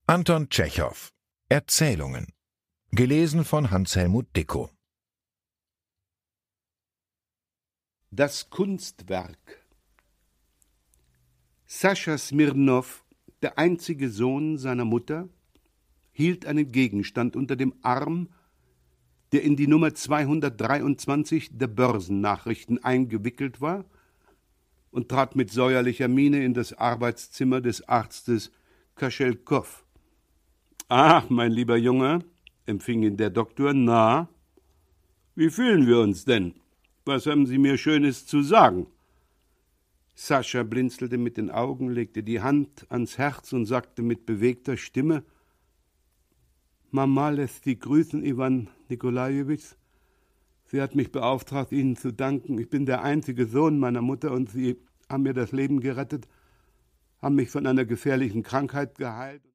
Anton Tschechow. Erzählungen. Gelesen von Hans-Helmut Dickow. Das Kunstwerk. Sascha Smirnow, der einzige Sohn seiner Mutter, hielt einen Gegenstand unter dem Arm, der in die Nummer 223 der Börsennachrichten eingewickelt war, und trat mit säuerlicher Miene in das Arbeitszimmer des Arztes Kaschelkow. »Ach, mein lieber Junge«, empfing ihn der Doktor, »na, wie fühlen wir uns denn? Was haben Sie mir Schönes zu sagen?« Sascha blinzelte mit den Augen, legte die Hand ans Herz und sagte mit bewegter Stimme: »Mama lässt Sie grüßen, Iwan Nikolajewitsch. Sie hat mich beauftragt, Ihnen zu danken. Ich bin der einzige Sohn meiner Mutter und Sie haben mir das Leben gerettet, haben mich von einer gefährlichen Krankheit geheilt.«